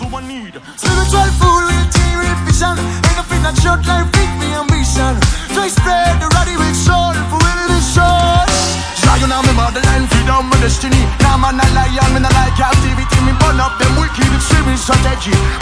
so I need spiritual food with tea, with vision. Ain't nothing that short life, fit me ambition. Try spread the ruddy with soul, for will be short. You know me motherland, freedom, my destiny. Now man a lion, me not like captivity. Me burn up them wicked, extreme strategy.